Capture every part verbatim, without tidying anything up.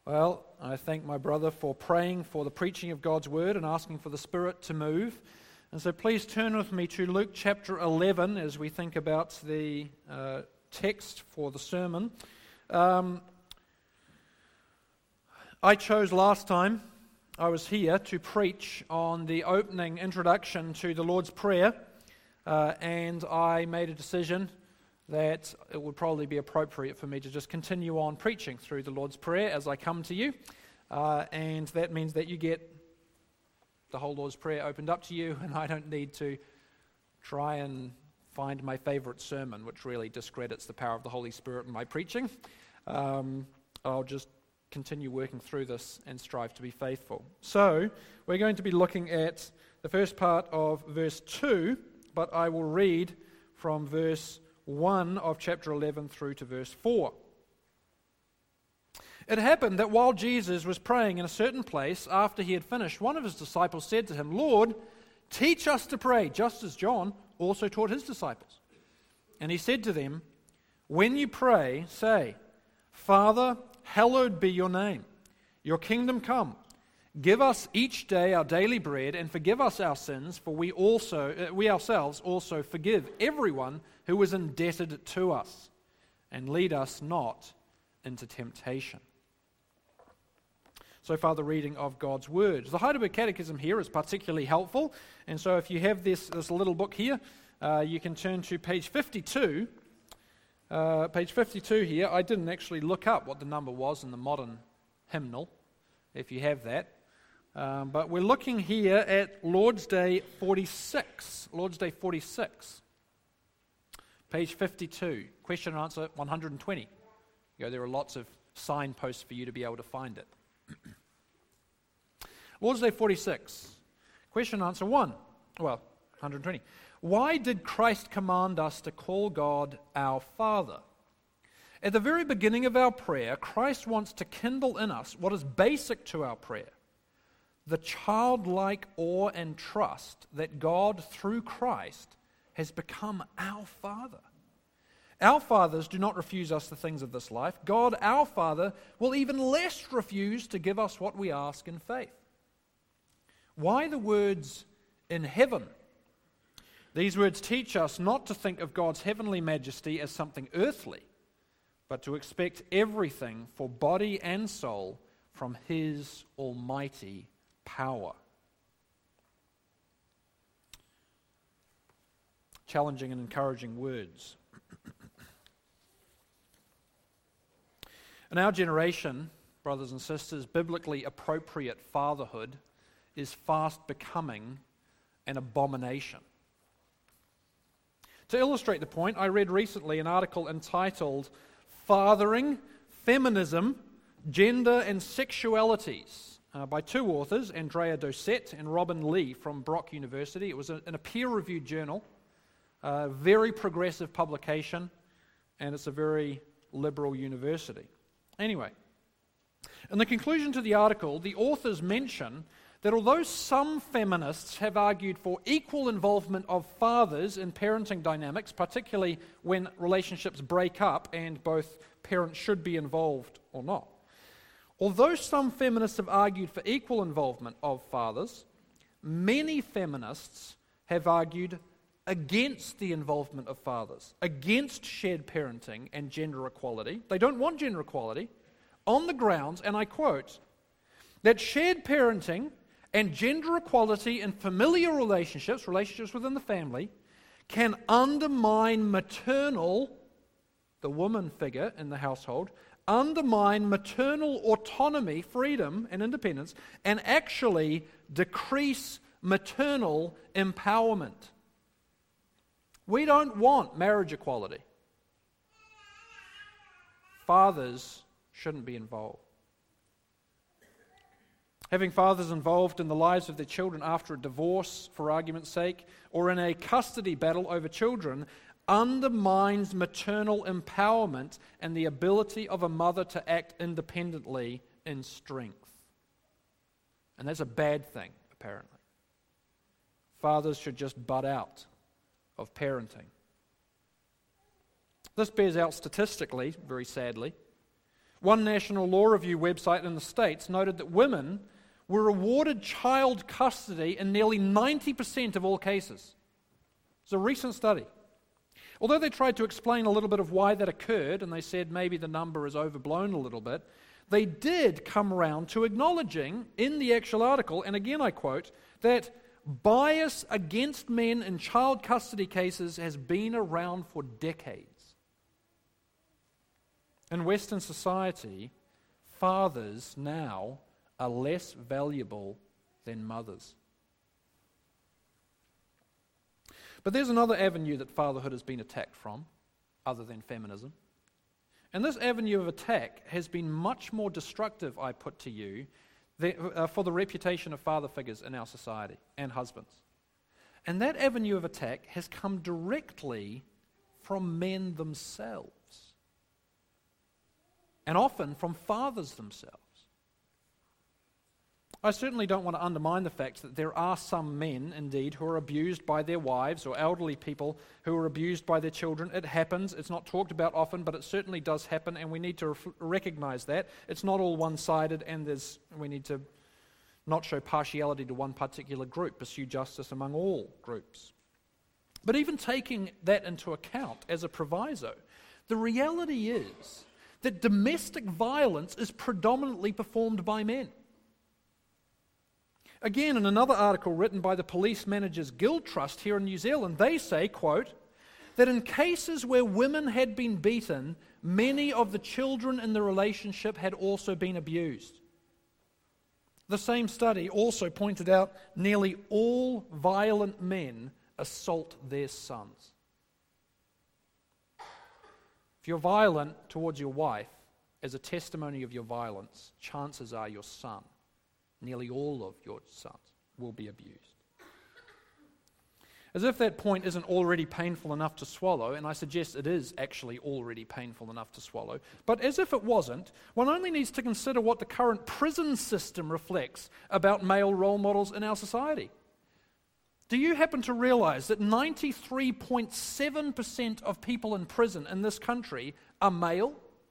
Well, I thank my brother for praying for the preaching of God's Word and asking for the Spirit to move. And so please turn with me to Luke chapter eleven as we think about the uh, text for the sermon. Um, I chose last time I was here to preach on the opening introduction to the Lord's Prayer, uh, and I made a decision that it would probably be appropriate for me to just continue on preaching through the Lord's Prayer as I come to you, uh, and that means that you get the whole Lord's Prayer opened up to you, and I don't need to try and find my favorite sermon, which really discredits the power of the Holy Spirit in my preaching. Um, I'll just continue working through this and strive to be faithful. So, we're going to be looking at the first part of verse two, but I will read from verse one of chapter eleven through to verse four. It happened that while Jesus was praying in a certain place, after he had finished, one of his disciples said to him, "Lord, teach us to pray, just as John also taught his disciples." And he said to them, "When you pray, say, 'Father, hallowed be your name. Your kingdom come. Give us each day our daily bread, and forgive us our sins, for we also uh, we ourselves also forgive everyone who is indebted to us. And lead us not into temptation.'" So far, the reading of God's Word. The Heidelberg Catechism here is particularly helpful, and so if you have this, this little book here, uh, you can turn to page fifty-two. Uh, page fifty-two here. I didn't actually look up what the number was in the modern hymnal, if you have that. Um, but we're looking here at Lord's Day forty-six. Lord's Day forty-six. Page fifty-two. Question and answer one hundred twenty. You know, there are lots of signposts for you to be able to find it. Lord's Day forty-six. Question and answer one. Well, one hundred twenty. Why did Christ command us to call God our Father? At the very beginning of our prayer, Christ wants to kindle in us what is basic to our prayer: the childlike awe and trust that God, through Christ, has become our Father. Our fathers do not refuse us the things of this life. God, our Father, will even less refuse to give us what we ask in faith. Why the words "in heaven"? These words teach us not to think of God's heavenly majesty as something earthly, but to expect everything for body and soul from His almighty power. Challenging and encouraging words. In our generation, brothers and sisters, biblically appropriate fatherhood is fast becoming an abomination. To illustrate the point, I read recently an article entitled "Fathering, Feminism, Gender and Sexualities" uh, by two authors, Andrea Doucette and Robin Lee from Brock University. It was a, in a peer-reviewed journal, a very progressive publication, and it's a very liberal university. Anyway, in the conclusion to the article, the authors mention that although some feminists have argued for equal involvement of fathers in parenting dynamics, particularly when relationships break up and both parents should be involved or not, although some feminists have argued for equal involvement of fathers, many feminists have argued against the involvement of fathers, against shared parenting and gender equality. They don't want gender equality on the grounds, and I quote, that shared parenting and gender equality in familiar relationships, relationships within the family, can undermine maternal, the woman figure in the household, undermine maternal autonomy, freedom, and independence, and actually decrease maternal empowerment. We don't want marriage equality. Fathers shouldn't be involved. Having fathers involved in the lives of their children after a divorce, for argument's sake, or in a custody battle over children, undermines maternal empowerment and the ability of a mother to act independently in strength. And that's a bad thing, apparently. Fathers should just butt out of parenting. This bears out statistically, very sadly. One National Law Review website in the States noted that women were awarded child custody in nearly ninety percent of all cases. It's a recent study. Although they tried to explain a little bit of why that occurred, and they said maybe the number is overblown a little bit, they did come around to acknowledging in the actual article, and again I quote, that bias against men in child custody cases has been around for decades. In Western society, fathers now are less valuable than mothers. But there's another avenue that fatherhood has been attacked from, other than feminism. And this avenue of attack has been much more destructive, I put to you, the, uh, for the reputation of father figures in our society and husbands. And that avenue of attack has come directly from men themselves. And often from fathers themselves. I certainly don't want to undermine the fact that there are some men, indeed, who are abused by their wives, or elderly people who are abused by their children. It happens. It's not talked about often, but it certainly does happen, and we need to ref- recognize that. It's not all one-sided, and there's, we need to not show partiality to one particular group, pursue justice among all groups. But even taking that into account as a proviso, the reality is that domestic violence is predominantly performed by men. Again, in another article written by the Police Managers Guild Trust here in New Zealand, they say, quote, that in cases where women had been beaten, many of the children in the relationship had also been abused. The same study also pointed out nearly all violent men assault their sons. If you're violent towards your wife, as a testimony of your violence, chances are your son, nearly all of your sons, will be abused. As if that point isn't already painful enough to swallow, and I suggest it is actually already painful enough to swallow, but as if it wasn't, one only needs to consider what the current prison system reflects about male role models in our society. Do you happen to realize that ninety-three point seven percent of people in prison in this country are male?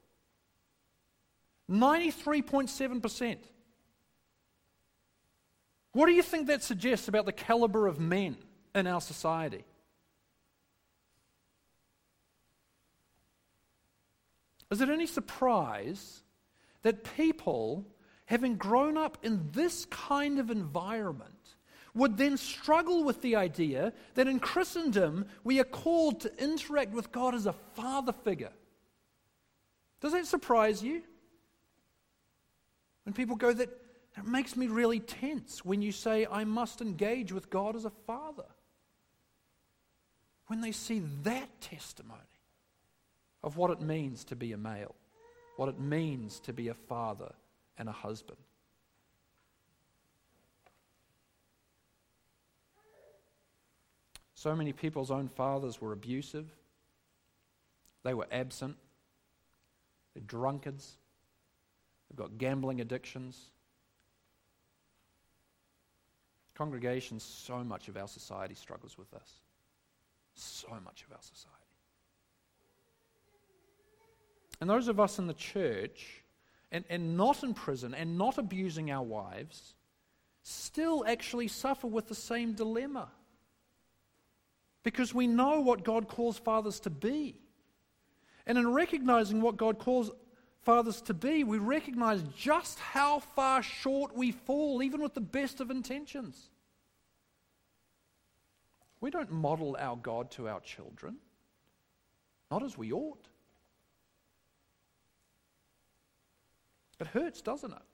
ninety-three point seven percent. What do you think that suggests about the caliber of men in our society? Is it any surprise that people, having grown up in this kind of environment, would then struggle with the idea that in Christendom we are called to interact with God as a father figure? Does that surprise you? When people go, that it makes me really tense when you say I must engage with God as a father. When they see that testimony of what it means to be a male, what it means to be a father and a husband. So many people's own fathers were abusive. They were absent. They're drunkards. They've got gambling addictions. Congregations, so much of our society struggles with this. So much of our society. And those of us in the church, and, and not in prison, and not abusing our wives, still actually suffer with the same dilemma. Because we know what God calls fathers to be. And in recognizing what God calls fathers to be, we recognize just how far short we fall, even with the best of intentions. We don't model our God to our children, not as we ought. It hurts, doesn't it?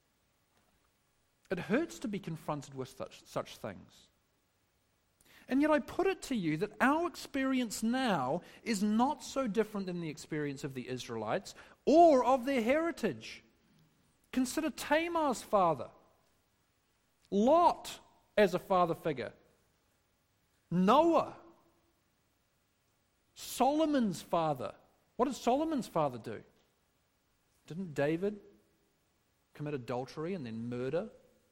It hurts to be confronted with such, such things. And yet I put it to you that our experience now is not so different than the experience of the Israelites or of their heritage. Consider Tamar's father, Lot as a father figure, Noah, Solomon's father. What did Solomon's father do? Didn't David commit adultery and then murder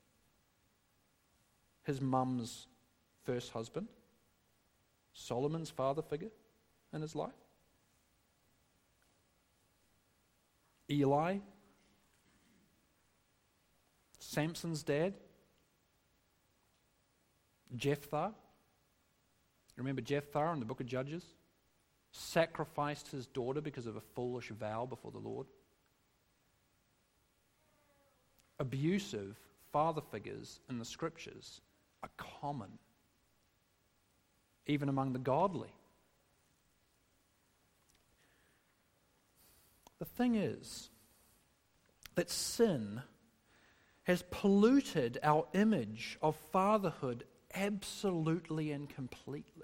his mum's first husband? Solomon's father figure in his life? Eli, Samson's dad, Jephthah. Remember Jephthah in the book of Judges? Sacrificed his daughter because of a foolish vow before the Lord. Abusive father figures in the scriptures are common, even among the godly. The thing is that sin has polluted our image of fatherhood absolutely and completely.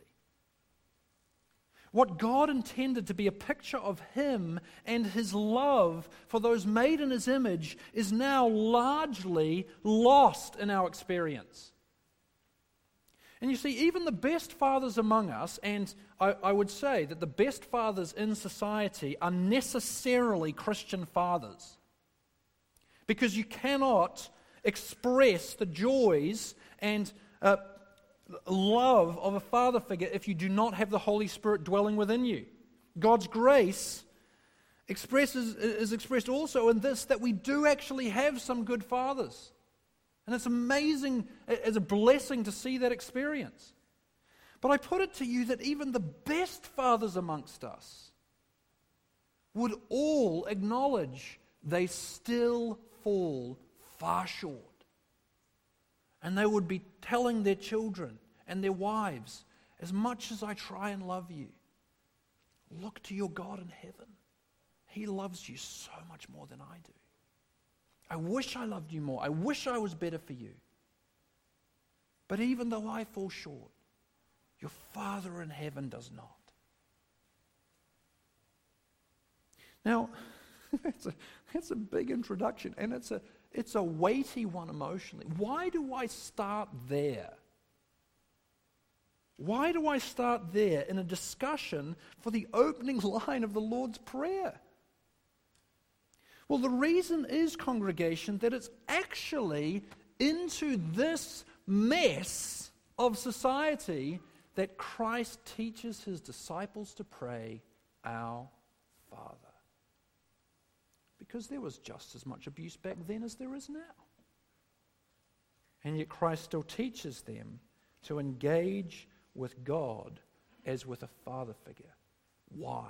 What God intended to be a picture of Him and His love for those made in His image is now largely lost in our experience. And you see, even the best fathers among us, and I, I would say that the best fathers in society are necessarily Christian fathers. Because you cannot express the joys and uh, love of a father figure if you do not have the Holy Spirit dwelling within you. God's grace expresses is expressed also in this, that we do actually have some good fathers. And it's amazing, as a blessing to see that experience. But I put it to you that even the best fathers amongst us would all acknowledge they still fall far short. And they would be telling their children and their wives, as much as I try and love you, look to your God in heaven. He loves you so much more than I do. I wish I loved you more. I wish I was better for you. But even though I fall short, your Father in heaven does not. Now, that's a, that's a big introduction, and it's a, it's a weighty one emotionally. Why do I start there? Why do I start there in a discussion for the opening line of the Lord's Prayer? Well, the reason is, congregation, that it's actually into this mess of society that Christ teaches His disciples to pray, Our Father. Because there was just as much abuse back then as there is now. And yet Christ still teaches them to engage with God as with a father figure. Why?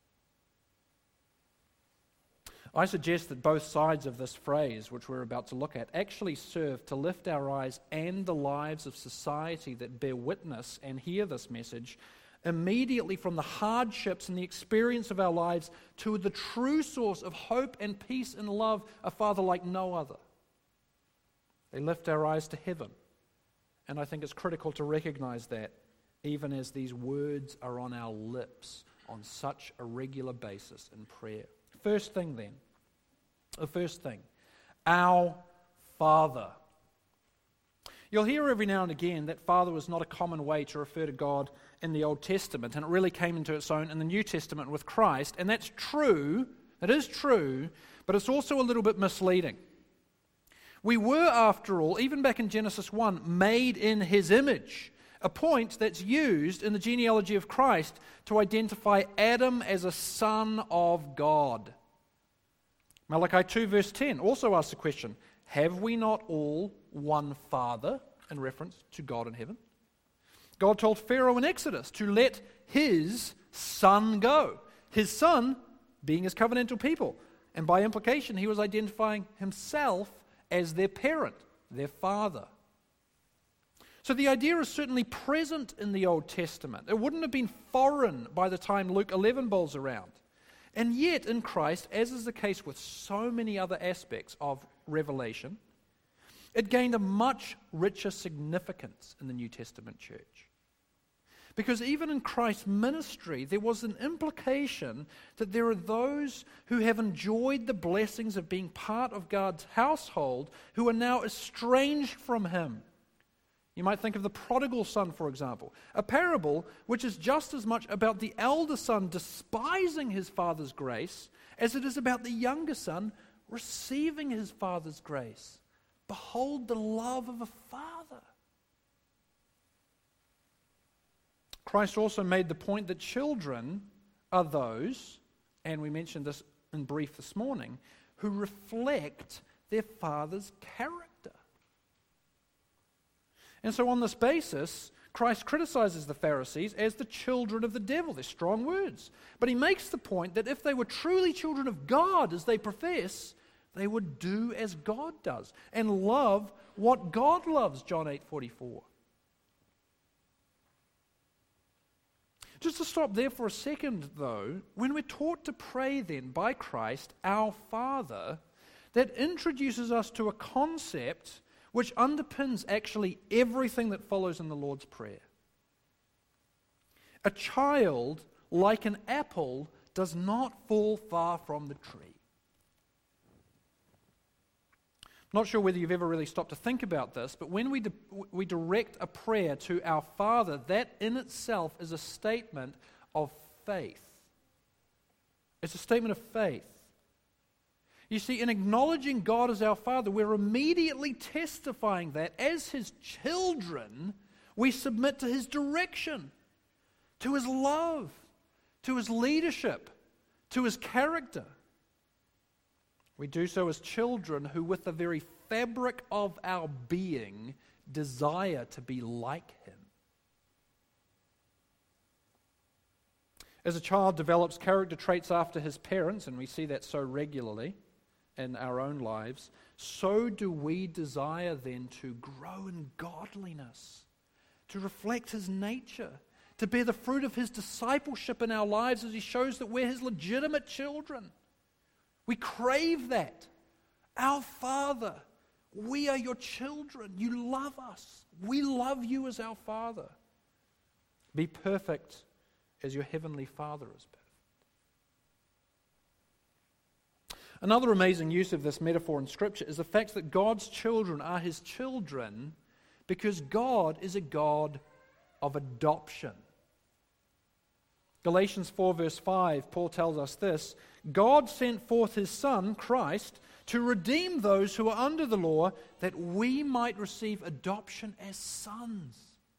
I suggest that both sides of this phrase, which we're about to look at, actually serve to lift our eyes and the lives of society that bear witness and hear this message immediately from the hardships and the experience of our lives to the true source of hope and peace and love, a Father like no other. They lift our eyes to heaven. And I think it's critical to recognize that even as these words are on our lips on such a regular basis in prayer. First thing then, the first thing, our Father. You'll hear every now and again that Father was not a common way to refer to God in the Old Testament, and it really came into its own in the New Testament with Christ, and that's true, it is true, but it's also a little bit misleading. We were, after all, even back in Genesis one, made in His image, a point that's used in the genealogy of Christ to identify Adam as a son of God. Malachi two verse ten also asks the question, have we not all one Father, in reference to God in heaven? God told Pharaoh in Exodus to let his son go. His son being His covenantal people. And by implication, He was identifying Himself as their parent, their father. So the idea is certainly present in the Old Testament. It wouldn't have been foreign by the time Luke eleven bowls around. And yet in Christ, as is the case with so many other aspects of Revelation, it gained a much richer significance in the New Testament church. Because even in Christ's ministry, there was an implication that there are those who have enjoyed the blessings of being part of God's household who are now estranged from Him. You might think of the prodigal son, for example, a parable which is just as much about the elder son despising his father's grace as it is about the younger son receiving his father's grace. Behold the love of a father. Christ also made the point that children are those, and we mentioned this in brief this morning, who reflect their father's character. And so on this basis, Christ criticizes the Pharisees as the children of the devil. They're strong words. But he makes the point that if they were truly children of God, as they profess, they would do as God does and love what God loves, John eight forty-four. Just to stop there for a second, though, when we're taught to pray then by Christ, our Father, that introduces us to a concept which underpins actually everything that follows in the Lord's Prayer. A child, like an apple, does not fall far from the tree. I'm not sure whether you've ever really stopped to think about this, but when we, di- we direct a prayer to our Father, that in itself is a statement of faith. It's a statement of faith. You see, in acknowledging God as our Father, we're immediately testifying that as His children, we submit to His direction, to His love, to His leadership, to His character. We do so as children who, with the very fabric of our being, desire to be like Him. As a child develops character traits after his parents, and we see that so regularly in our own lives, so do we desire then to grow in godliness, to reflect His nature, to bear the fruit of His discipleship in our lives as He shows that we're His legitimate children. We crave that. Our Father, we are your children. You love us. We love you as our Father. Be perfect as your heavenly Father is perfect. Another amazing use of this metaphor in Scripture is the fact that God's children are His children because God is a God of adoption. Galatians four verse five, Paul tells us this: God sent forth His Son, Christ, to redeem those who are under the law, that we might receive adoption as sons.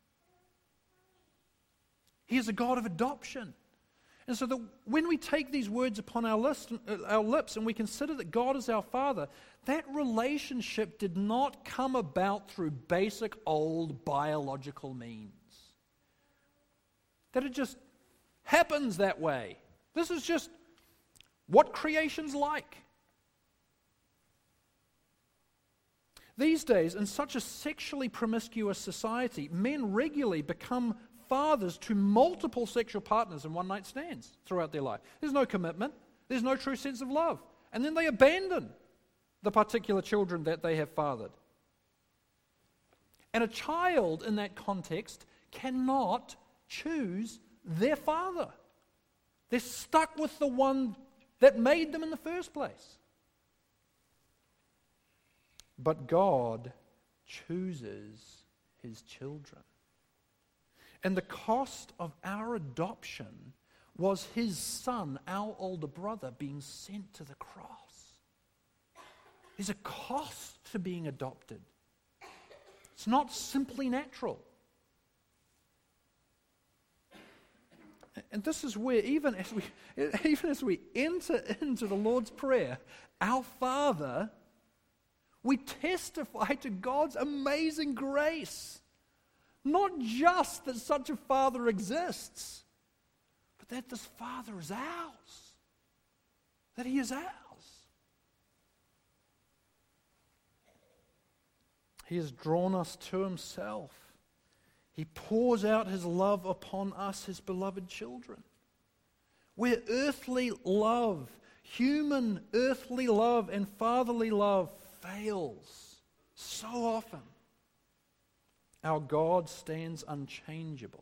He is a God of adoption. And so that when we take these words upon our, list, our lips and we consider that God is our Father, that relationship did not come about through basic old biological means. That it just happens that way. This is just what creation's like. These days, in such a sexually promiscuous society, men regularly become fathers to multiple sexual partners in one-night stands throughout their life. There's no commitment. There's no true sense of love. And then they abandon the particular children that they have fathered. And a child in that context cannot choose their father. They're stuck with the one that made them in the first place. But God chooses His children. And the cost of our adoption was His Son, our older brother, being sent to the cross. There's a cost to being adopted. It's not simply natural. And this is where, even as we, even as we enter into the Lord's Prayer, our Father, we testify to God's amazing grace. Not just that such a Father exists, but that this Father is ours. That He is ours. He has drawn us to Himself. He pours out His love upon us, His beloved children. Where earthly love, human earthly love and fatherly love fails so often, our God stands unchangeable.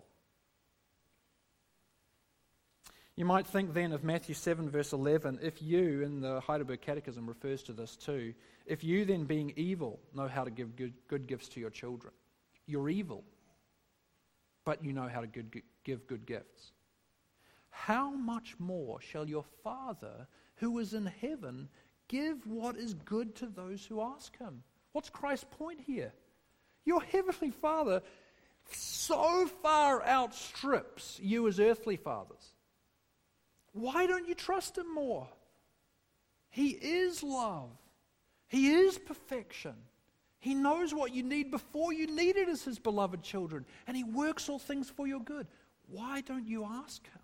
You might think then of Matthew seven verse eleven, if you, in the Heidelberg Catechism refers to this too, if you then being evil know how to give good, good gifts to your children, you're evil, but you know how to good, give good gifts. How much more shall your Father who is in heaven give what is good to those who ask Him? What's Christ's point here? Your heavenly Father so far outstrips you as earthly fathers. Why don't you trust Him more? He is love. He is perfection. He knows what you need before you need it as His beloved children, and He works all things for your good. Why don't you ask Him?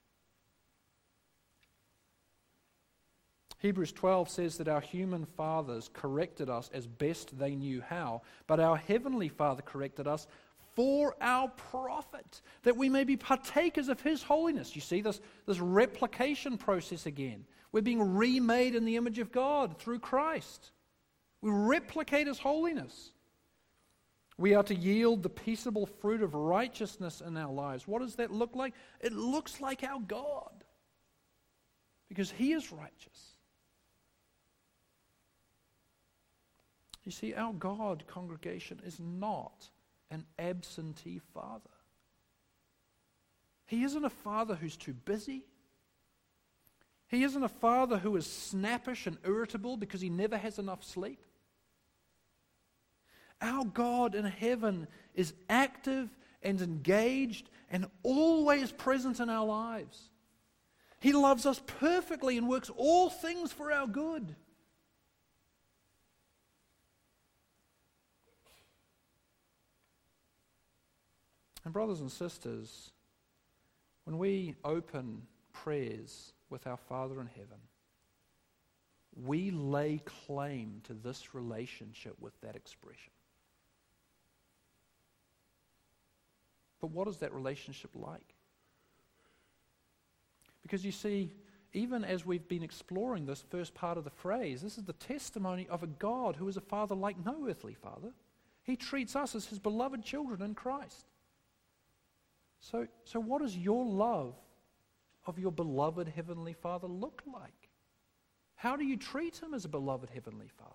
Hebrews twelve says that our human fathers corrected us as best they knew how, but our heavenly Father corrected us for our profit, that we may be partakers of His holiness. You see this, this replication process again. We're being remade in the image of God through Christ. We replicate His holiness. We are to yield the peaceable fruit of righteousness in our lives. What does that look like? It looks like our God, because He is righteous. You see, our God, congregation, is not an absentee Father. He isn't a Father who's too busy. He isn't a Father who is snappish and irritable because He never has enough sleep. Our God in heaven is active and engaged and always present in our lives. He loves us perfectly and works all things for our good. And brothers and sisters, when we open prayers with our Father in heaven, we lay claim to this relationship with that expression. But what is that relationship like? Because you see, even as we've been exploring this first part of the phrase, this is the testimony of a God who is a Father like no earthly father. He treats us as His beloved children in Christ. So, so what does your love of your beloved Heavenly Father look like? How do you treat Him as a beloved Heavenly Father?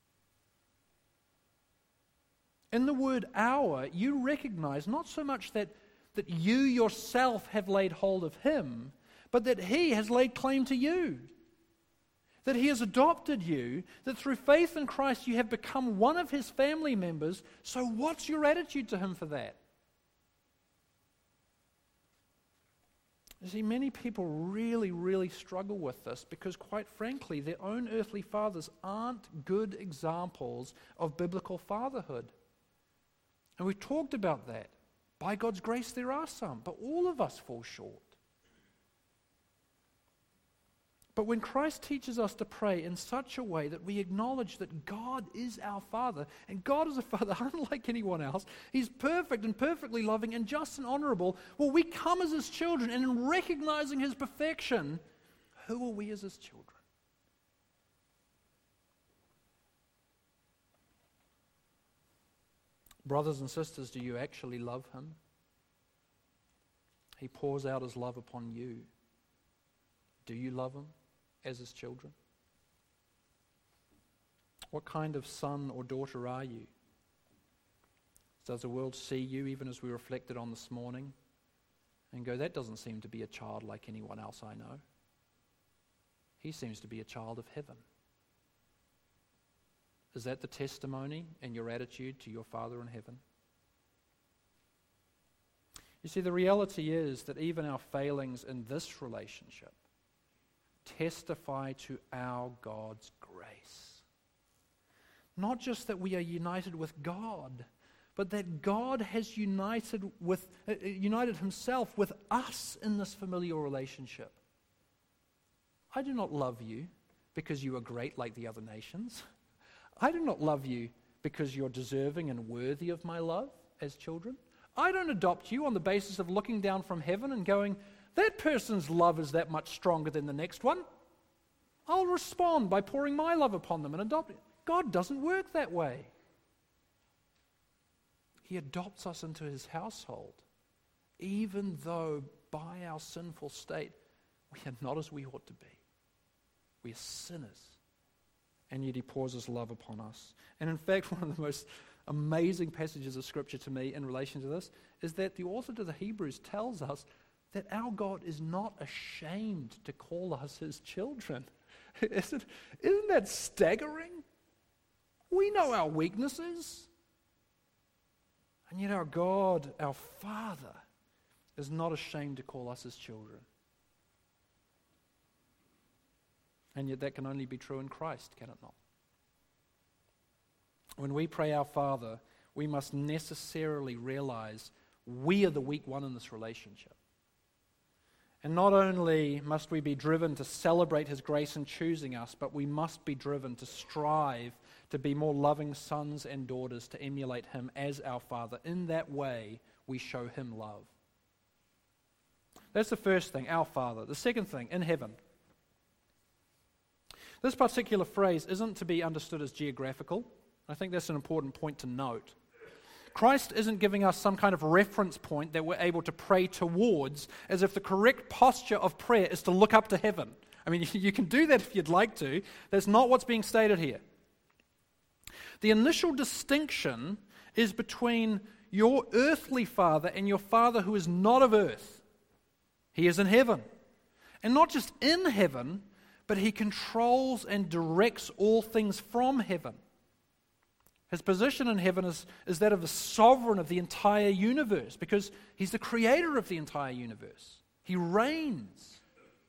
In the word our, you recognize not so much that, that you yourself have laid hold of Him, but that He has laid claim to you. That He has adopted you, that through faith in Christ you have become one of His family members. So what's your attitude to Him for that? You see, many people really, really struggle with this because, quite frankly, their own earthly fathers aren't good examples of biblical fatherhood. And we've talked about that. By God's grace, there are some, but all of us fall short. But when Christ teaches us to pray in such a way that we acknowledge that God is our Father, and God is a Father unlike anyone else, He's perfect and perfectly loving and just and honorable, well, we come as His children, and in recognizing His perfection, who are we as His children? Brothers and sisters, do you actually love Him? He pours out His love upon you. Do you love Him as His children? What kind of son or daughter are you? Does the world see you, even as we reflected on this morning, and go, that doesn't seem to be a child like anyone else I know? He seems to be a child of heaven. Is that the testimony and your attitude to your Father in heaven? You see, the reality is that even our failings in this relationship testify to our God's grace. Not just that we are united with God, but that God has united with uh, united Himself with us in this familial relationship. I do not love you because you are great like the other nations. I do not love you because you're deserving and worthy of my love as children. I don't adopt you on the basis of looking down from heaven and going, that person's love is that much stronger than the next one. I'll respond by pouring my love upon them and adopt it. God doesn't work that way. He adopts us into His household, even though by our sinful state, we are not as we ought to be. We are sinners. And yet He pours His love upon us. And in fact, one of the most amazing passages of Scripture to me in relation to this is that the author to the Hebrews tells us that our God is not ashamed to call us His children. Isn't, isn't that staggering? We know our weaknesses. And yet our God, our Father, is not ashamed to call us His children. And yet that can only be true in Christ, can it not? When we pray our Father, we must necessarily realize we are the weak one in this relationship. And not only must we be driven to celebrate His grace in choosing us, but we must be driven to strive to be more loving sons and daughters, to emulate Him as our Father. In that way, we show Him love. That's the first thing, our Father. The second thing, in heaven. This particular phrase isn't to be understood as geographical. I think that's an important point to note. Christ isn't giving us some kind of reference point that we're able to pray towards, as if the correct posture of prayer is to look up to heaven. I mean, you can do that if you'd like to. That's not what's being stated here. The initial distinction is between your earthly father and your Father who is not of earth. He is in heaven. And not just in heaven, but He controls and directs all things from heaven. His position in heaven is, is that of the sovereign of the entire universe, because He's the creator of the entire universe. He reigns.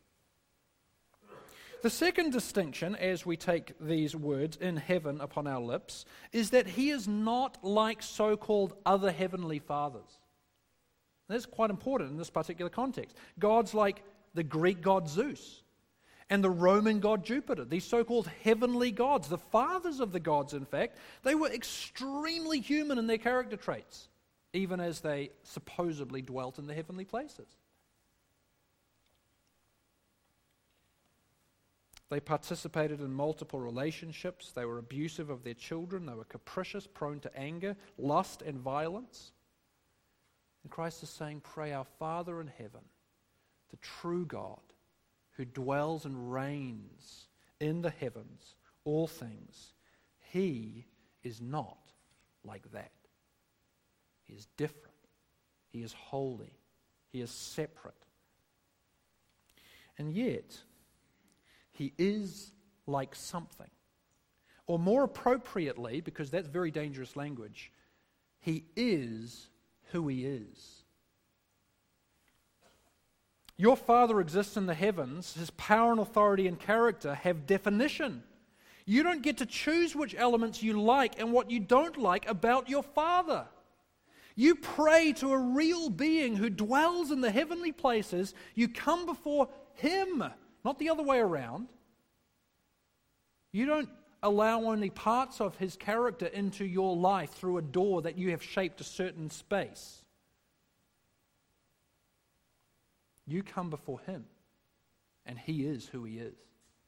The second distinction, as we take these words in heaven upon our lips, is that He is not like so-called other heavenly fathers. That's quite important in this particular context. God's like the Greek god Zeus and the Roman god Jupiter, these so-called heavenly gods, the fathers of the gods, in fact. They were extremely human in their character traits, even as they supposedly dwelt in the heavenly places. They participated in multiple relationships. They were abusive of their children. They were capricious, prone to anger, lust, and violence. And Christ is saying, pray our Father in heaven, the true God, who dwells and reigns in the heavens, all things. He is not like that. He is different. He is holy. He is separate. And yet, He is like something. Or more appropriately, because that's very dangerous language, He is who He is. Your Father exists in the heavens. His power and authority and character have definition. You don't get to choose which elements you like and what you don't like about your Father. You pray to a real being who dwells in the heavenly places. You come before Him, not the other way around. You don't allow only parts of His character into your life through a door that you have shaped a certain space. You come before Him, and He is who He is.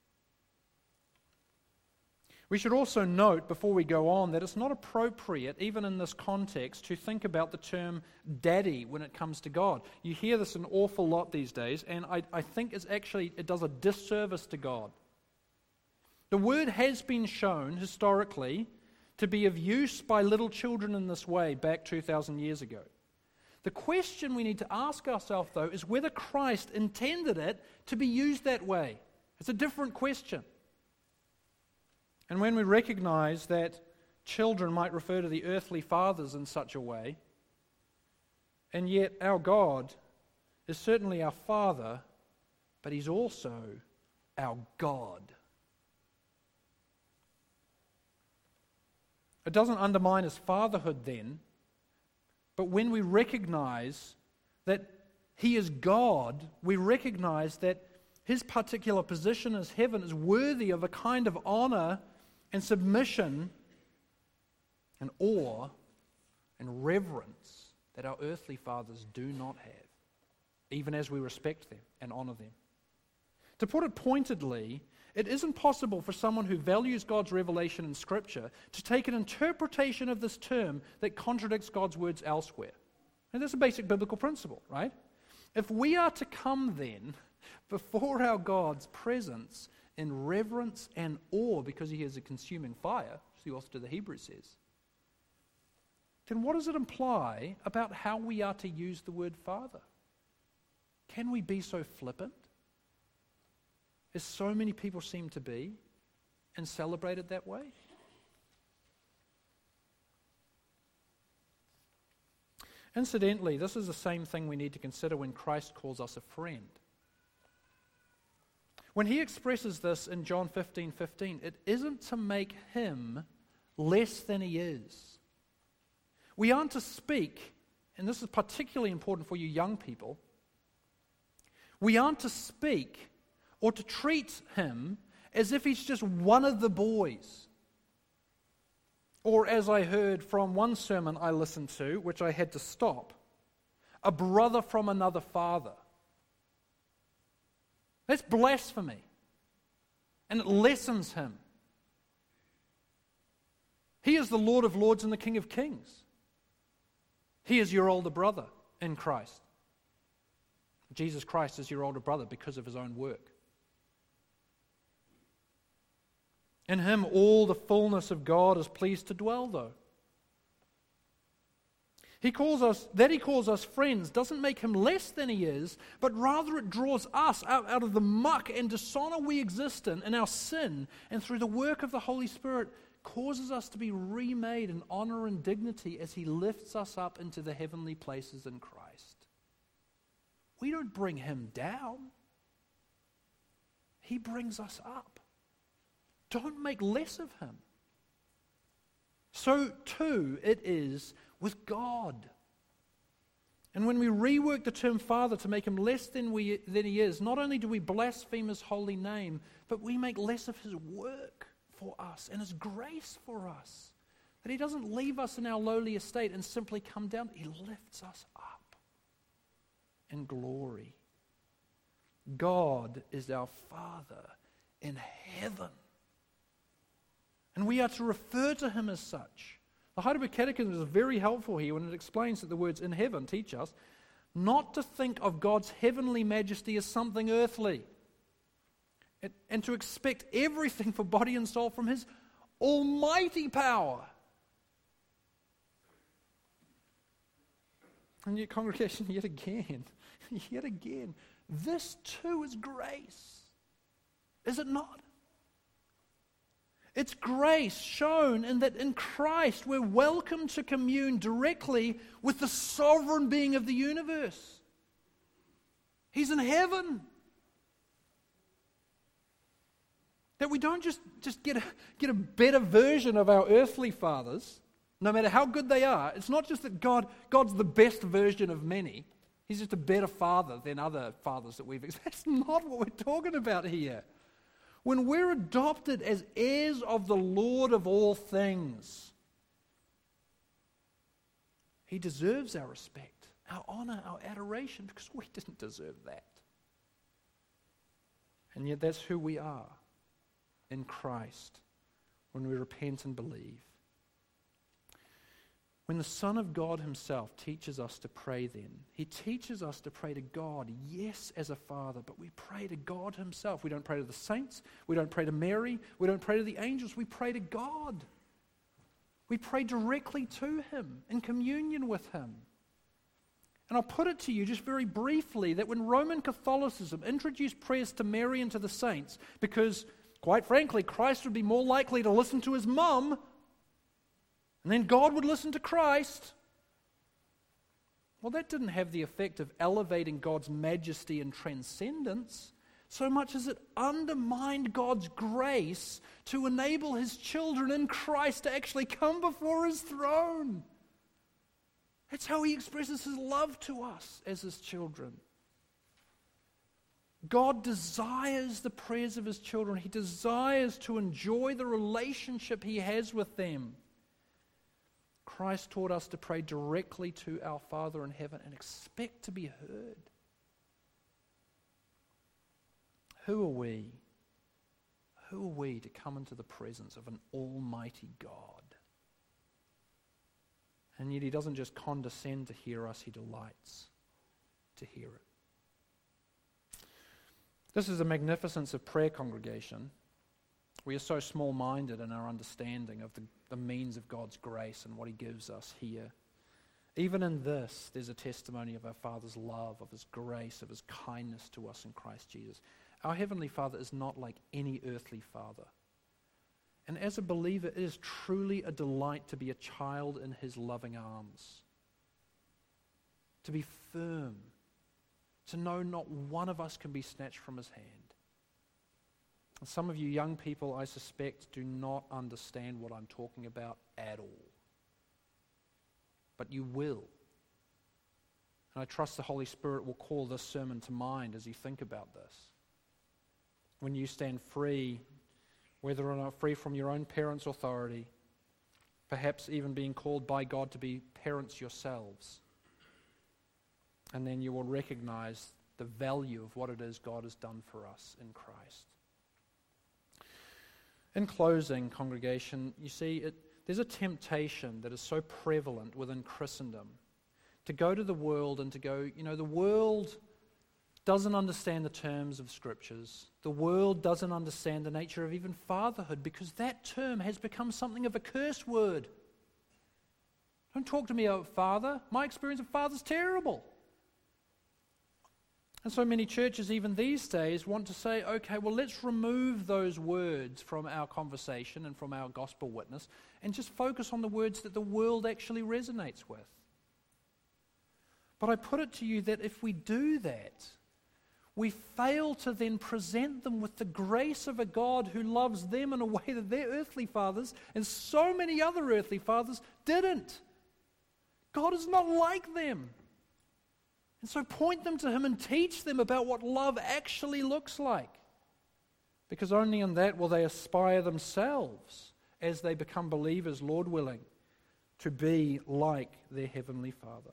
We should also note, before we go on, that it's not appropriate, even in this context, to think about the term daddy when it comes to God. You hear this an awful lot these days, and I, I think it's actually, it does a disservice to God. The word has been shown, historically, to be of use by little children in this way back two thousand years ago. The question we need to ask ourselves, though, is whether Christ intended it to be used that way. It's a different question. And when we recognize that children might refer to the earthly fathers in such a way, and yet our God is certainly our Father, but He's also our God. It doesn't undermine His fatherhood then, but when we recognize that He is God, we recognize that His particular position as heaven is worthy of a kind of honor and submission and awe and reverence that our earthly fathers do not have, even as we respect them and honor them. To put it pointedly, it isn't possible for someone who values God's revelation in Scripture to take an interpretation of this term that contradicts God's words elsewhere. And that's a basic biblical principle, right? If we are to come then before our God's presence in reverence and awe because He is a consuming fire, as the author to the Hebrews says, then what does it imply about how we are to use the word Father? Can we be so flippant, as so many people seem to be, and celebrate it that way? Incidentally, this is the same thing we need to consider when Christ calls us a friend. When he expresses this in John fifteen fifteen, it isn't to make him less than he is. We aren't to speak, and this is particularly important for you young people, we aren't to speak or to treat him as if he's just one of the boys. Or as I heard from one sermon I listened to, which I had to stop, a brother from another father. That's blasphemy. And it lessens him. He is the Lord of Lords and the King of Kings. He is your older brother in Christ. Jesus Christ is your older brother because of his own work. In him all the fullness of God is pleased to dwell, though. He calls us, that he calls us friends doesn't make him less than he is, but rather it draws us out, out of the muck and dishonor we exist in, in our sin, and through the work of the Holy Spirit, causes us to be remade in honor and dignity as he lifts us up into the heavenly places in Christ. We don't bring him down. He brings us up. Don't make less of him. So too it is with God. And when we rework the term Father to make him less than, we, than he is, not only do we blaspheme his holy name, but we make less of his work for us and his grace for us. That he doesn't leave us in our lowly estate and simply come down. He lifts us up in glory. God is our Father in heaven. And we are to refer to him as such. The Heidelberg Catechism is very helpful here when it explains that the words in heaven teach us not to think of God's heavenly majesty as something earthly, and, and to expect everything for body and soul from his almighty power. And yet, congregation, yet again, yet again, this too is grace. Is it not? It's grace shown in that in Christ we're welcome to commune directly with the sovereign being of the universe. He's in heaven. That we don't just, just get, a, get a better version of our earthly fathers, no matter how good they are. It's not just that God, God's the best version of many. He's just a better father than other fathers that we've experienced. That's not what we're talking about here. When we're adopted as heirs of the Lord of all things, he deserves our respect, our honor, our adoration, because we didn't deserve that. And yet that's who we are in Christ when we repent and believe. When the Son of God himself teaches us to pray then, he teaches us to pray to God, yes, as a Father, but we pray to God himself. We don't pray to the saints, we don't pray to Mary, we don't pray to the angels, we pray to God. We pray directly to him, in communion with him. And I'll put it to you just very briefly that when Roman Catholicism introduced prayers to Mary and to the saints, because, quite frankly, Christ would be more likely to listen to his mum, and then God would listen to Christ. Well, that didn't have the effect of elevating God's majesty and transcendence so much as it undermined God's grace to enable his children in Christ to actually come before his throne. That's how he expresses his love to us as his children. God desires the prayers of his children. He desires to enjoy the relationship he has with them. Christ taught us to pray directly to our Father in heaven and expect to be heard. Who are we? Who are we to come into the presence of an almighty God? And yet he doesn't just condescend to hear us, he delights to hear it. This is the magnificence of prayer, congregation. We are so small-minded in our understanding of the, the means of God's grace and what he gives us here. Even in this, there's a testimony of our Father's love, of his grace, of his kindness to us in Christ Jesus. Our Heavenly Father is not like any earthly father. And as a believer, it is truly a delight to be a child in his loving arms. To be firm. To know not one of us can be snatched from his hand. Some of you young people, I suspect, do not understand what I'm talking about at all. But you will. And I trust the Holy Spirit will call this sermon to mind as you think about this. When you stand free, whether or not free from your own parents' authority, perhaps even being called by God to be parents yourselves. And then you will recognize the value of what it is God has done for us in Christ. In closing, congregation, you see, it, there's a temptation that is so prevalent within Christendom to go to the world and to go, you know, the world doesn't understand the terms of Scriptures. The world doesn't understand the nature of even fatherhood because that term has become something of a curse word. Don't talk to me about father. My experience of father's terrible. And so many churches, even these days, want to say, okay, well, let's remove those words from our conversation and from our gospel witness and just focus on the words that the world actually resonates with. But I put it to you that if we do that, we fail to then present them with the grace of a God who loves them in a way that their earthly fathers and so many other earthly fathers didn't. God is not like them. And so point them to Him and teach them about what love actually looks like. Because only in that will they aspire themselves, as they become believers, Lord willing, to be like their Heavenly Father.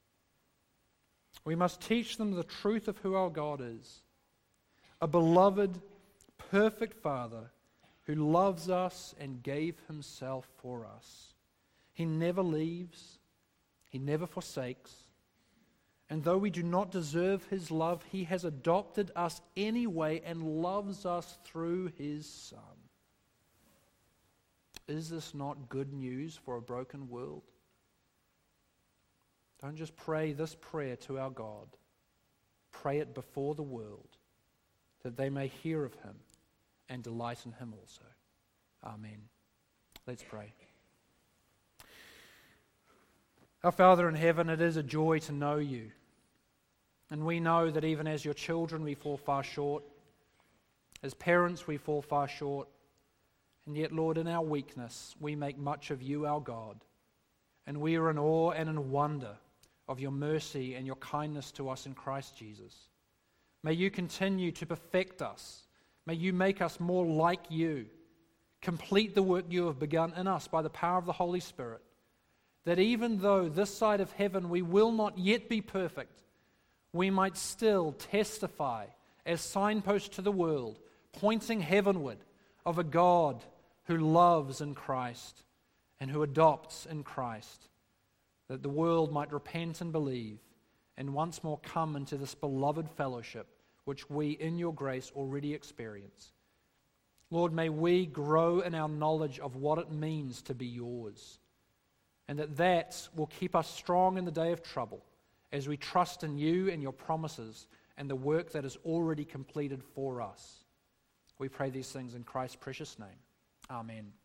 We must teach them the truth of who our God is. A beloved, perfect Father who loves us and gave Himself for us. He never leaves. He never forsakes. And though we do not deserve His love, He has adopted us anyway and loves us through His Son. Is this not good news for a broken world? Don't just pray this prayer to our God. Pray it before the world, that they may hear of Him and delight in Him also. Amen. Let's pray. Our Father in heaven, it is a joy to know You. And we know that even as Your children, we fall far short. As parents, we fall far short. And yet, Lord, in our weakness, we make much of You, our God. And we are in awe and in wonder of Your mercy and Your kindness to us in Christ Jesus. May You continue to perfect us. May You make us more like You. Complete the work You have begun in us by the power of the Holy Spirit. That even though this side of heaven we will not yet be perfect, we might still testify as signposts to the world, pointing heavenward of a God who loves in Christ and who adopts in Christ, that the world might repent and believe and once more come into this beloved fellowship which we in Your grace already experience. Lord, may we grow in our knowledge of what it means to be Yours, and that that will keep us strong in the day of trouble as we trust in You and Your promises and the work that is already completed for us. We pray these things in Christ's precious name. Amen.